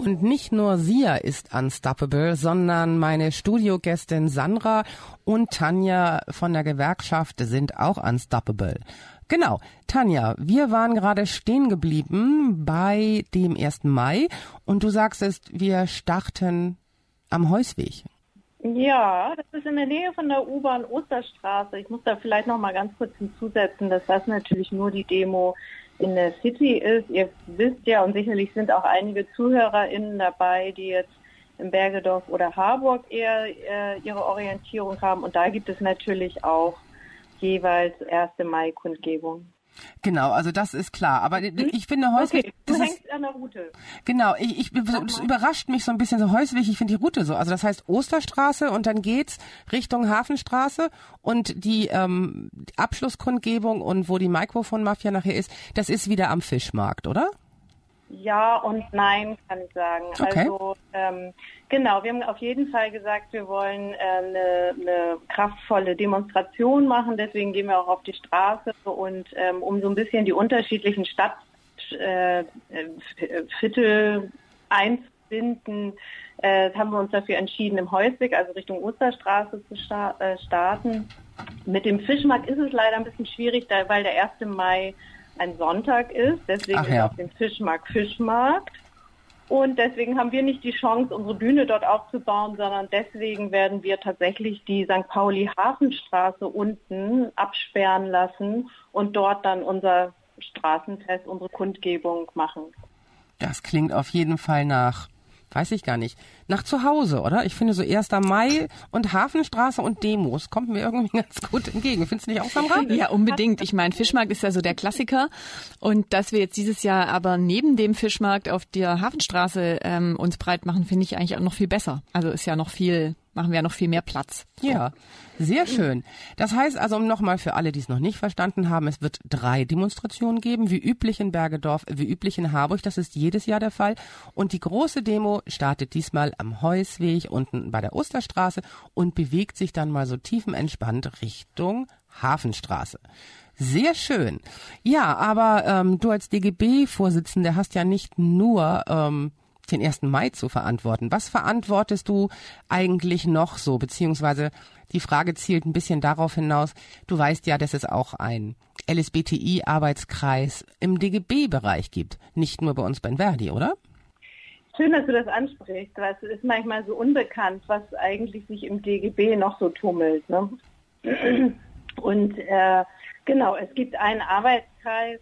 Und nicht nur Sia ist unstoppable, sondern meine Studiogästin Sandra und Tanja von der Gewerkschaft sind auch unstoppable. Genau, Tanja, wir waren gerade stehen geblieben bei dem 1. Mai und du sagst, wir starten am Heusweg. Ja, das ist in der Nähe von der U-Bahn Osterstraße. Ich muss da vielleicht noch mal ganz kurz hinzusetzen, dass das natürlich nur die Demo in der City ist. Ihr wisst ja, und sicherlich sind auch einige ZuhörerInnen dabei, die jetzt in Bergedorf oder Harburg eher ihre Orientierung haben. Und da gibt es natürlich auch jeweils 1. Mai-Kundgebung. Genau, also das ist klar. Aber ich finde Heusweg... Okay, du hängst an der Route. Genau, es überrascht mich so ein bisschen so Heusweg. Ich finde die Route so. Also das heißt Osterstraße und dann geht's Richtung Hafenstraße und die Abschlusskundgebung und wo die Mikrofonmafia nachher ist, das ist wieder am Fischmarkt, oder? Ja und nein, kann ich sagen. Okay. Also genau, wir haben auf jeden Fall gesagt, wir wollen eine kraftvolle Demonstration machen. Deswegen gehen wir auch auf die Straße und um so ein bisschen die unterschiedlichen Stadtviertel einzubinden, haben wir uns dafür entschieden, im Heusweg, also Richtung Osterstraße zu starten. Mit dem Fischmarkt ist es leider ein bisschen schwierig, weil der 1. Mai ein Sonntag ist, deswegen ist auf dem Fischmarkt. Und deswegen haben wir nicht die Chance, unsere Bühne dort aufzubauen, sondern deswegen werden wir tatsächlich die St. Pauli-Hafenstraße unten absperren lassen und dort dann unser Straßenfest, unsere Kundgebung machen. Das klingt auf jeden Fall nach, weiß ich gar nicht, nach zu Hause, oder? Ich finde so 1. Mai und Hafenstraße und Demos kommt mir irgendwie ganz gut entgegen. Findest du nicht auch, Sandra? Ja, unbedingt. Ich meine, Fischmarkt ist ja so der Klassiker. Und dass wir jetzt dieses Jahr aber neben dem Fischmarkt auf der Hafenstraße uns breit machen, finde ich eigentlich auch noch viel besser. Also ist ja noch viel, machen wir ja noch viel mehr Platz. So. Ja, sehr schön. Das heißt also, um nochmal für alle, die es noch nicht verstanden haben, es wird 3 Demonstrationen geben, wie üblich in Bergedorf, wie üblich in Harburg. Das ist jedes Jahr der Fall. Und die große Demo startet diesmal am Heusweg unten bei der Osterstraße und bewegt sich dann mal so tiefenentspannt Richtung Hafenstraße. Sehr schön. Ja, aber du als DGB-Vorsitzende hast ja nicht nur den 1. Mai zu verantworten. Was verantwortest du eigentlich noch so? Beziehungsweise die Frage zielt ein bisschen darauf hinaus, du weißt ja, dass es auch ein LSBTI-Arbeitskreis im DGB-Bereich gibt. Nicht nur bei uns bei Verdi, oder? Schön, dass du das ansprichst, weil es ist manchmal so unbekannt, was eigentlich sich im DGB noch so tummelt. Ne? Und genau, es gibt einen Arbeitskreis,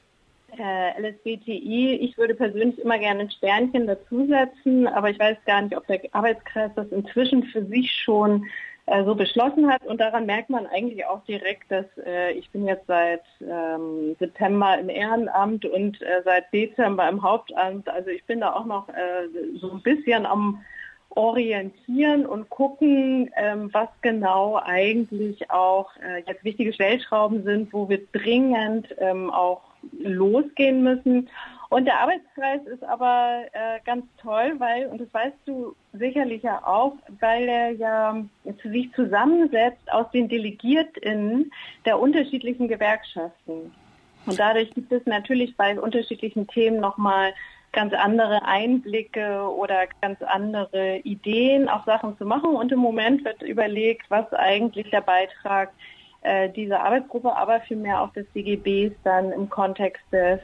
LSBTI. Ich würde persönlich immer gerne ein Sternchen dazusetzen, aber ich weiß gar nicht, ob der Arbeitskreis das inzwischen für sich schon so beschlossen hat. Und daran merkt man eigentlich auch direkt, dass ich bin jetzt seit September im Ehrenamt und seit Dezember im Hauptamt. Also ich bin da auch noch so ein bisschen am orientieren und gucken, was genau eigentlich auch jetzt wichtige Stellschrauben sind, wo wir dringend auch losgehen müssen. Und der Arbeitskreis ist aber ganz toll, weil, und das weißt du sicherlich ja auch, weil er ja sich zusammensetzt aus den DelegiertInnen der unterschiedlichen Gewerkschaften. Und dadurch gibt es natürlich bei unterschiedlichen Themen nochmal ganz andere Einblicke oder ganz andere Ideen, auch Sachen zu machen. Und im Moment wird überlegt, was eigentlich der Beitrag dieser Arbeitsgruppe, aber vielmehr auch des DGBs dann im Kontext des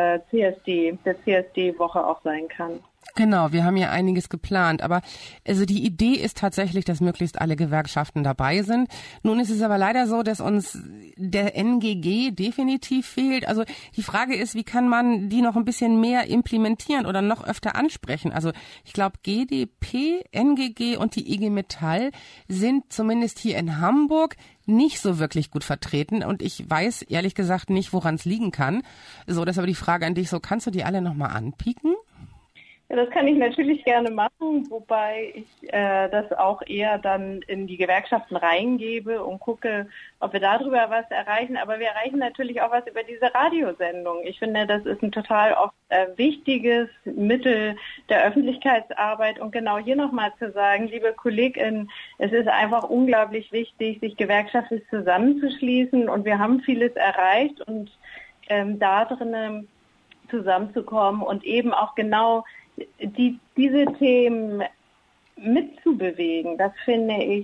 CSD, der CSD-Woche auch sein kann. Genau, wir haben ja einiges geplant, aber also die Idee ist tatsächlich, dass möglichst alle Gewerkschaften dabei sind. Nun ist es aber leider so, dass uns der NGG definitiv fehlt. Also die Frage ist, wie kann man die noch ein bisschen mehr implementieren oder noch öfter ansprechen? Also ich glaube, GdP, NGG und die IG Metall sind zumindest hier in Hamburg nicht so wirklich gut vertreten und ich weiß ehrlich gesagt nicht, woran es liegen kann. So, das ist aber die Frage an dich, so kannst du die alle nochmal anpieken? Ja, das kann ich natürlich gerne machen, wobei ich das auch eher dann in die Gewerkschaften reingebe und gucke, ob wir darüber was erreichen. Aber wir erreichen natürlich auch was über diese Radiosendung. Ich finde, das ist ein total oft wichtiges Mittel der Öffentlichkeitsarbeit. Und genau hier nochmal zu sagen, liebe KollegInnen, es ist einfach unglaublich wichtig, sich gewerkschaftlich zusammenzuschließen. Und wir haben vieles erreicht und da drinnen zusammenzukommen und eben auch genau diese Themen mitzubewegen, das finde ich,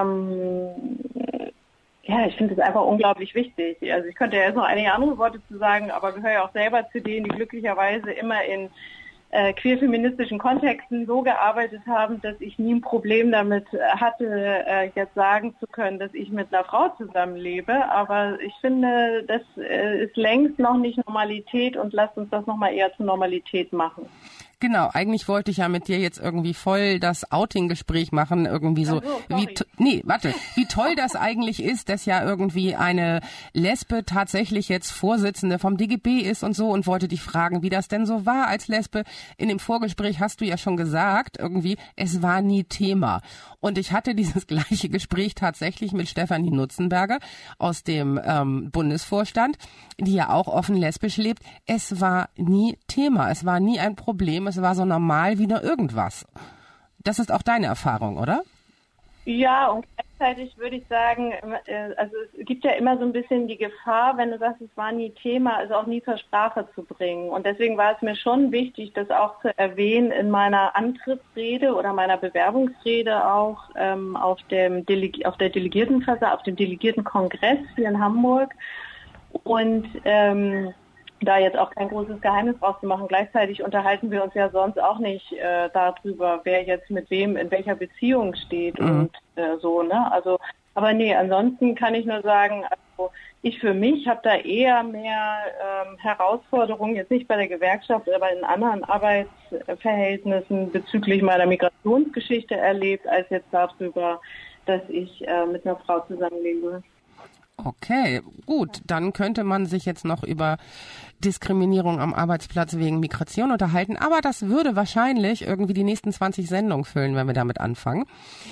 ich finde es einfach unglaublich wichtig. Also ich könnte ja jetzt noch einige andere Worte zu sagen, aber gehöre ja auch selber zu denen, die glücklicherweise immer in queerfeministischen Kontexten so gearbeitet haben, dass ich nie ein Problem damit hatte, jetzt sagen zu können, dass ich mit einer Frau zusammenlebe. Aber ich finde, das ist längst noch nicht Normalität und lasst uns das nochmal eher zur Normalität machen. Genau, eigentlich wollte ich ja mit dir jetzt irgendwie voll das Outing-Gespräch machen, irgendwie so, wie toll das eigentlich ist, dass ja irgendwie eine Lesbe tatsächlich jetzt Vorsitzende vom DGB ist und so, und wollte dich fragen, wie das denn so war als Lesbe. In dem Vorgespräch hast du ja schon gesagt, irgendwie, es war nie Thema. Und ich hatte dieses gleiche Gespräch tatsächlich mit Stefanie Nutzenberger aus dem Bundesvorstand, die ja auch offen lesbisch lebt. Es war nie Thema, es war nie ein Problem, es war so normal wie nur irgendwas. Das ist auch deine Erfahrung, oder? Ja, und gleichzeitig würde ich sagen, also es gibt ja immer so ein bisschen die Gefahr, wenn du sagst, es war nie Thema, also auch nie zur Sprache zu bringen. Und deswegen war es mir schon wichtig, das auch zu erwähnen in meiner Antrittsrede oder meiner Bewerbungsrede auch auf dem Delegiertenkongress hier in Hamburg. Und da jetzt auch kein großes Geheimnis draus zu machen. Gleichzeitig unterhalten wir uns ja sonst auch nicht darüber, wer jetzt mit wem in welcher Beziehung steht und so, ne? Also, aber nee, ansonsten kann ich nur sagen, also ich für mich habe da eher mehr Herausforderungen, jetzt nicht bei der Gewerkschaft, aber in anderen Arbeitsverhältnissen bezüglich meiner Migrationsgeschichte erlebt, als jetzt darüber, dass ich mit einer Frau zusammenlebe. Okay, gut. Dann könnte man sich jetzt noch über Diskriminierung am Arbeitsplatz wegen Migration unterhalten. Aber das würde wahrscheinlich irgendwie die nächsten 20 Sendungen füllen, wenn wir damit anfangen.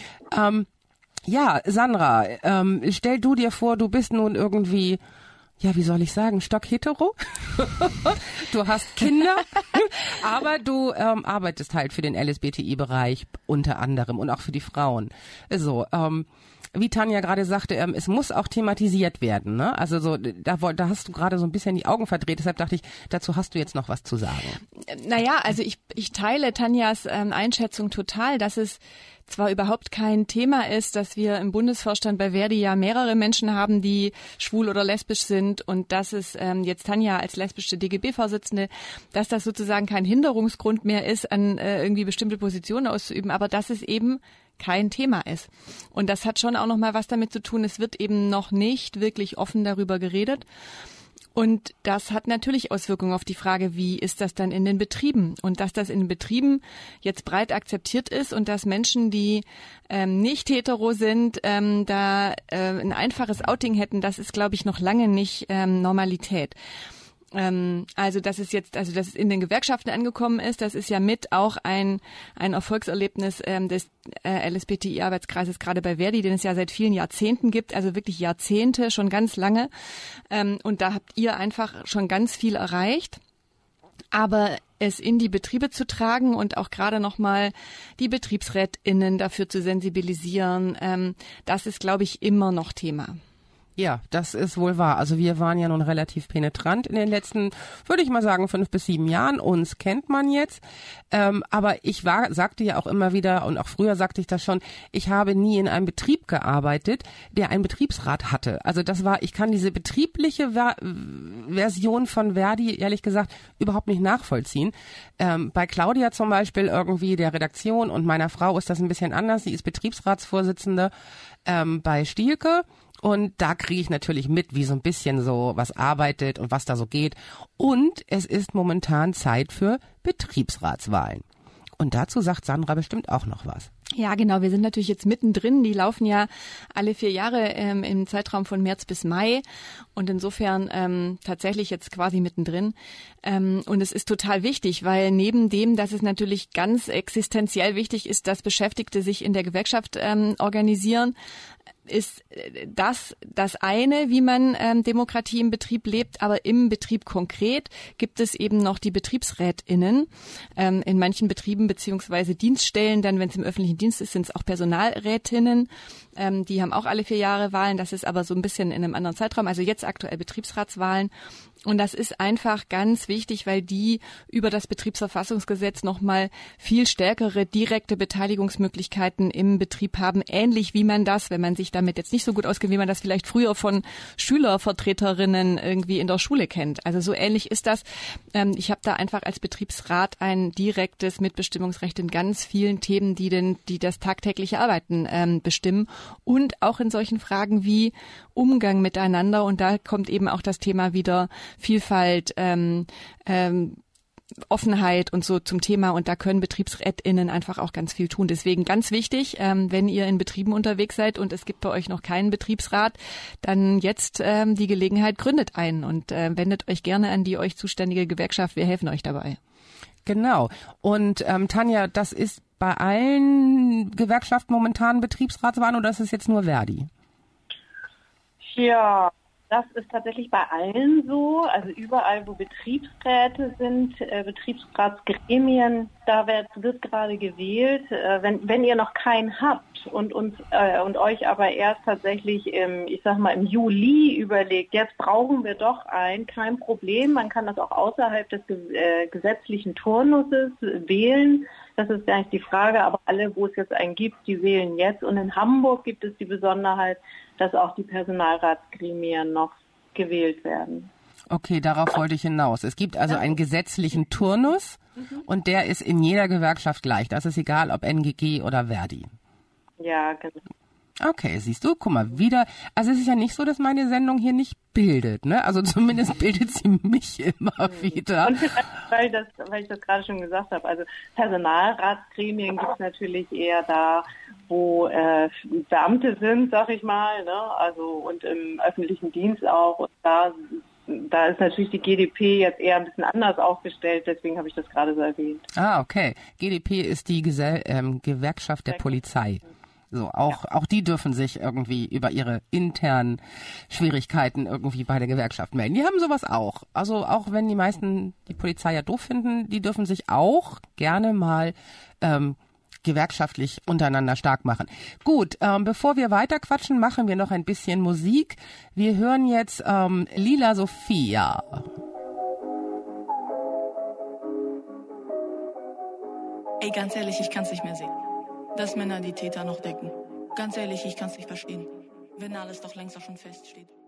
Ja, Sandra, stell du dir vor, du bist nun irgendwie, ja, wie soll ich sagen, stockhetero. Du hast Kinder, aber du arbeitest halt für den LSBTI-Bereich unter anderem und auch für die Frauen. So, wie Tanja gerade sagte, es muss auch thematisiert werden, ne? Also so, da hast du gerade so ein bisschen die Augen verdreht, deshalb dachte ich, dazu hast du jetzt noch was zu sagen. Naja, also ich teile Tanjas Einschätzung total, dass es zwar überhaupt kein Thema ist, dass wir im Bundesvorstand bei Verdi ja mehrere Menschen haben, die schwul oder lesbisch sind, und dass es jetzt Tanja als lesbische DGB-Vorsitzende, dass das sozusagen kein Hinderungsgrund mehr ist, an irgendwie bestimmte Positionen auszuüben, aber dass es eben kein Thema ist. Und das hat schon auch noch mal was damit zu tun, es wird eben noch nicht wirklich offen darüber geredet. Und das hat natürlich Auswirkungen auf die Frage, wie ist das dann in den Betrieben? Und dass das in den Betrieben jetzt breit akzeptiert ist und dass Menschen, die nicht hetero sind, da ein einfaches Outing hätten, das ist, glaube ich, noch lange nicht Normalität. Also dass es in den Gewerkschaften angekommen ist, das ist ja mit auch ein Erfolgserlebnis des LSBTI-Arbeitskreises, gerade bei Verdi, den es ja seit vielen Jahrzehnten gibt, also wirklich Jahrzehnte, schon ganz lange. Und da habt ihr einfach schon ganz viel erreicht. Aber es in die Betriebe zu tragen und auch gerade nochmal die BetriebsrätInnen dafür zu sensibilisieren, das ist, glaube ich, immer noch Thema. Ja, das ist wohl wahr. Also wir waren ja nun relativ penetrant in den letzten, würde ich mal sagen, 5 bis 7 Jahren. Uns kennt man jetzt. Aber sagte ja auch immer wieder, und auch früher sagte ich das schon, ich habe nie in einem Betrieb gearbeitet, der einen Betriebsrat hatte. Also ich kann diese betriebliche Version von Verdi, ehrlich gesagt, überhaupt nicht nachvollziehen. Bei Claudia zum Beispiel irgendwie, der Redaktion, und meiner Frau ist das ein bisschen anders. Sie ist Betriebsratsvorsitzende bei Stielke. Und da kriege ich natürlich mit, wie so ein bisschen so was arbeitet und was da so geht. Und es ist momentan Zeit für Betriebsratswahlen. Und dazu sagt Sandra bestimmt auch noch was. Ja, genau. Wir sind natürlich jetzt mittendrin. Die laufen ja alle 4 Jahre im Zeitraum von März bis Mai. Und insofern tatsächlich jetzt quasi mittendrin. Und es ist total wichtig, weil neben dem, dass es natürlich ganz existenziell wichtig ist, dass Beschäftigte sich in der Gewerkschaft organisieren, ist das eine, wie man Demokratie im Betrieb lebt, aber im Betrieb konkret gibt es eben noch die BetriebsrätInnen. In manchen Betrieben beziehungsweise Dienststellen, dann wenn es im öffentlichen Dienst ist, sind es auch Personalrätinnen. Die haben auch alle 4 Jahre Wahlen. Das ist aber so ein bisschen in einem anderen Zeitraum. Also jetzt aktuell Betriebsratswahlen. Und das ist einfach ganz wichtig, weil die über das Betriebsverfassungsgesetz nochmal viel stärkere direkte Beteiligungsmöglichkeiten im Betrieb haben. Ähnlich wie man das, wenn man sich damit jetzt nicht so gut auskennt, wie man das vielleicht früher von Schülervertreterinnen irgendwie in der Schule kennt. Also so ähnlich ist das. Ich habe da einfach als Betriebsrat ein direktes Mitbestimmungsrecht in ganz vielen Themen, die das tagtägliche Arbeiten bestimmen. Und auch in solchen Fragen wie Umgang miteinander. Und da kommt eben auch das Thema wieder Vielfalt, Offenheit und so zum Thema. Und da können BetriebsrätInnen einfach auch ganz viel tun. Deswegen ganz wichtig, wenn ihr in Betrieben unterwegs seid und es gibt bei euch noch keinen Betriebsrat, dann jetzt die Gelegenheit, gründet einen und wendet euch gerne an die euch zuständige Gewerkschaft. Wir helfen euch dabei. Genau. Und Tanja, das ist bei allen Gewerkschaften momentan Betriebsratswahlen oder ist es jetzt nur Verdi? Ja, das ist tatsächlich bei allen so. Also überall, wo Betriebsräte sind, Betriebsratsgremien, da wird gerade gewählt. Wenn ihr noch keinen habt und euch aber erst tatsächlich im Juli überlegt, jetzt brauchen wir doch einen, kein Problem. Man kann das auch außerhalb des gesetzlichen Turnuses wählen. Das ist gar nicht die Frage, aber alle, wo es jetzt einen gibt, die wählen jetzt. Und in Hamburg gibt es die Besonderheit, dass auch die Personalratsgremien noch gewählt werden. Okay, darauf wollte ich hinaus. Es gibt also einen gesetzlichen Turnus und der ist in jeder Gewerkschaft gleich. Das ist egal, ob NGG oder Verdi. Ja, genau. Okay, siehst du, guck mal, wieder, also es ist ja nicht so, dass meine Sendung hier nicht bildet, ne? Also zumindest bildet sie mich immer wieder. Und weil ich das gerade schon gesagt habe, also Personalratsgremien gibt es natürlich eher da, wo Beamte sind, sag ich mal, ne? Also und im öffentlichen Dienst auch. Und da ist natürlich die GdP jetzt eher ein bisschen anders aufgestellt, deswegen habe ich das gerade so erwähnt. Ah, okay. GdP ist die Gewerkschaft der Polizei. So, auch die dürfen sich irgendwie über ihre internen Schwierigkeiten irgendwie bei der Gewerkschaft melden. Die haben sowas auch. Also auch wenn die meisten die Polizei ja doof finden, die dürfen sich auch gerne mal gewerkschaftlich untereinander stark machen. Gut, bevor wir weiter quatschen, machen wir noch ein bisschen Musik. Wir hören jetzt Lila Sophia. Ey, ganz ehrlich, ich kann's nicht mehr sehen. Dass Männer die Täter noch decken. Ganz ehrlich, ich kann's nicht verstehen. Wenn alles doch längst auch schon feststeht.